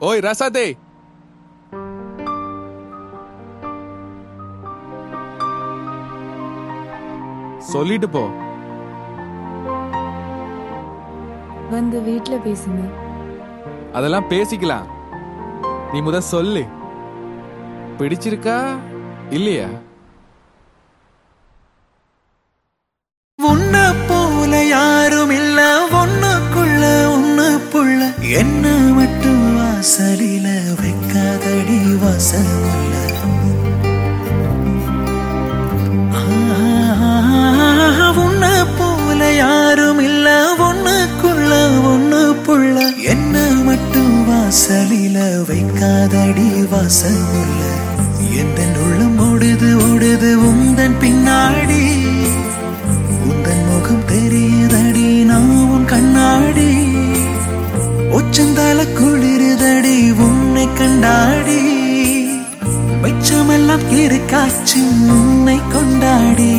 ஓய் ராசாதே, சொல்லிட்டு போ. வந்து வீட்ல பேசுங்க. அதெல்லாம் பேசிக்கலாம். நீ முத சொல்லு, பிடிச்சிருக்கா இல்லையா? உன்ன போல யாரும் இல்ல, ஒண்ணுக்குள்ள ஒண்ணு புள்ள, என்ன மட்டும் வாசலில வைக்காதடி வாசல் உள்ள. உன்ன போல யாரும் இல்ல, ஒண்ணுக்குள்ள ஒண்ணு புள்ள, என்ன மட்டும் வாசலில வைக்காதடி வாசல் உள்ள. எந்த உள்ளம் ஓடுது ஓடுது உந்தன் பின்னாடி, உந்தன் முகம் தெரியுதடி நான் உன் கண்ணாடி, ஒச்சந்தால குளிருதடி உன்னை கண்டாடி, மிச்சமெல்லாம் இருக்காச்சு உன்னை கொண்டாடி.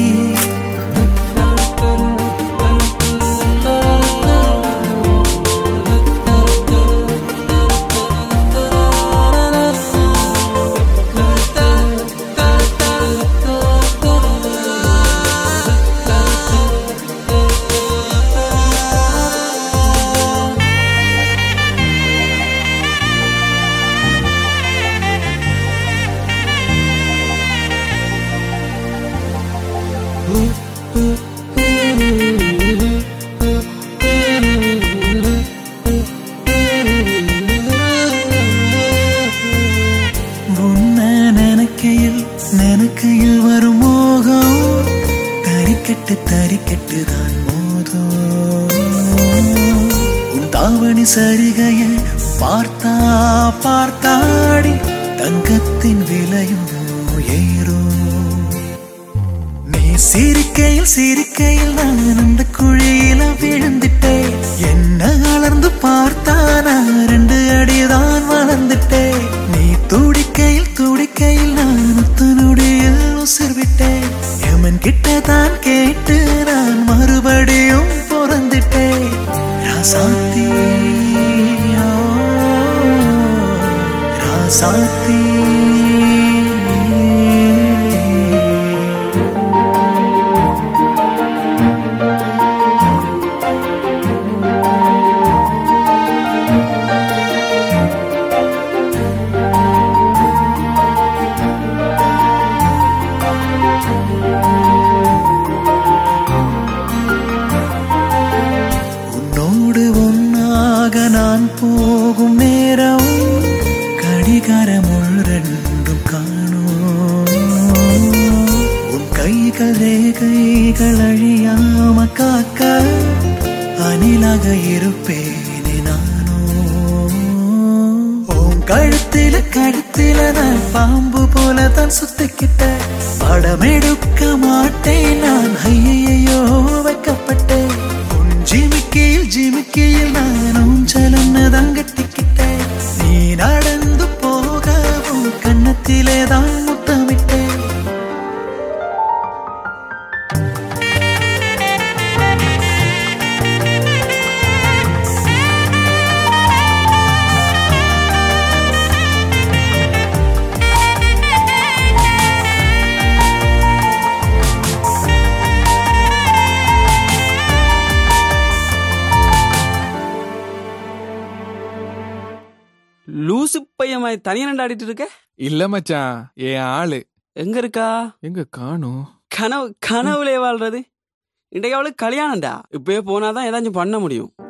நினைக்கையில் வரும் மோகம் தரிக்கட்டு தரிக்கட்டு தான் மோதும். உன் தாவணி சரிகைய பார்த்தா பார்த்தாடி தங்கத்தின் விலையும் ஏறும். நீ சிரிக்கையில் சிரிக்கையில் நான் அந்த குழியில விழுந்துட்டேன். என்ன வளர்ந்து பார்த்தா நான் 2 அடிதான் வளர்ந்துட்டேன். நீ துடிக்கையில் துடிக்கையில் நான் தன்னுடைய உசிர் விட்டேன். எமன் கிட்டதான் கேட்டு நான் மறுபடியும் பிறந்துட்டேன். ராசாத்தி ராசாத்தி நான் போகும் நேரம் கடிகாரமுள் 2 காணும். உன் கைகள் ரேகைகள் அழியாம காக்க அணிலாக இருப்பேனே நானும். உன் கழுத்தில நான் பாம்பு போல தான் சுத்திக்கிட்ட. படம் எடுக்க மாட்டேன் நான், ஐயையோ வைக்கப்பட்டேன். ஜிமிக்கையில் நானும் சலன்னதான் கட்டிக்கிட்டேன். நீ நடந்து போகவும் கண்ணத்திலே தான் முத்தமிட்டேன். லூசு பையன் தனியா ஆடிட்டு இருக்க? இல்ல மச்சான், என் ஆளு. எங்க இருக்கா? எங்க காணும்? கனவுலே வாழ்றது. இன்றைக்கு அவளுக்கு கல்யாணம்டா. இப்பயே போனாதான் ஏதாச்சும் பண்ண முடியும்.